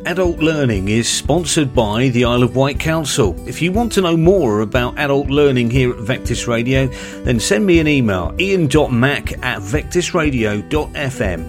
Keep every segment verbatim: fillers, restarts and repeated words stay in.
Adult Learning is sponsored by the Isle of Wight Council. If you want to know more about adult learning here at Vectis Radio, then send me an email, ian dot mac at vectis radio dot f m.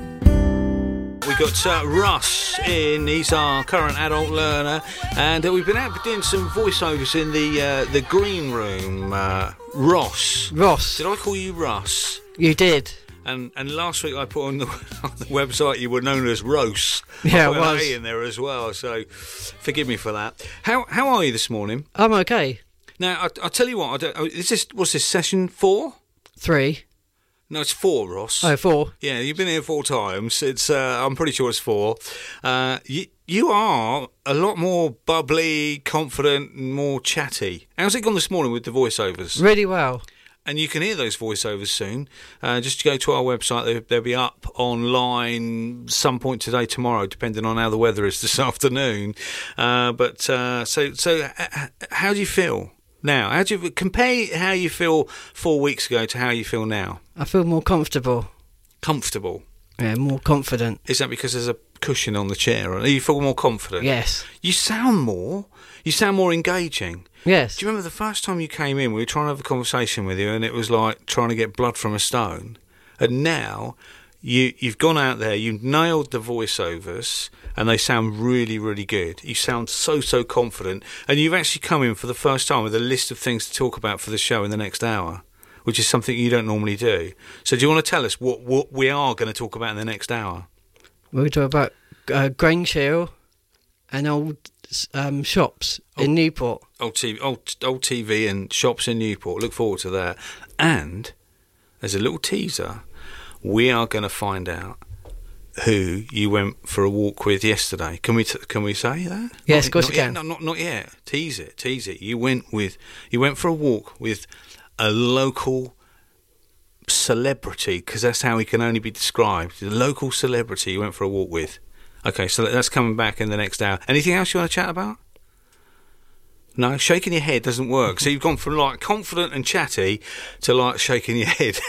We've got uh, Russ in. He's our current adult learner, and uh, we've been out doing some voiceovers in the uh, the green room. Uh, Ross. Ross. Did I call you Russ? You did. And and last week I put on the, on the website you were known as Rose. Yeah, I it was. A in there as well, so forgive me for that. How how are you this morning? I'm okay. Now I, I'll tell you what. I don't, oh, is this what's this session four? Three. No, it's four, Ross. Oh, four. Yeah, you've been here four times. It's uh, I'm pretty sure it's four. Uh, you you are a lot more bubbly, confident, and more chatty. How's it gone this morning with the voiceovers? Really well. And you can hear those voiceovers soon. Uh, just go to our website. They'll, they'll be up online some point today, tomorrow, depending on how the weather is this afternoon. Uh, but uh, so, so h- how do you feel now? How do you compare how you feel four weeks ago to how you feel now? I feel more comfortable. Comfortable. Yeah, more confident. Is that because there's a cushion on the chair? Or you feel more confident? Yes. You sound more. You sound more engaging. Yes. Do you remember the first time you came in, we were trying to have a conversation with you and it was like trying to get blood from a stone. And now you, you've gone out there, you've nailed the voiceovers and they sound really, really good. You sound so, so confident. And you've actually come in for the first time with a list of things to talk about for the show in the next hour, which is something you don't normally do. So do you want to tell us what, what we are going to talk about in the next hour? We're talking about uh, Grange and old um, shops old, in Newport. Old T V, old, old T V and shops in Newport. Look forward to that. And as a little teaser, we are going to find out who you went for a walk with yesterday. Can we t- can we say that? Yes, not, of course not you yet, can. No, not not yet. Tease it, tease it. You went with you went for a walk with a local celebrity, because that's how he can only be described. The local celebrity you went for a walk with. Okay, so that's coming back in the next hour. Anything else you want to chat about? No, shaking your head doesn't work. So you've gone from like confident and chatty to like shaking your head.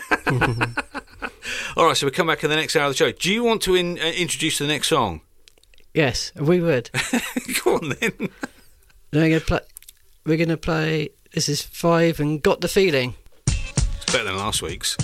All right, so we'll come back in the next hour of the show. Do you want to in, uh, introduce the next song? Yes, we would. Go on then. We're going to play. We're going to play. This is Five and Got the Feeling. It's better than last week's.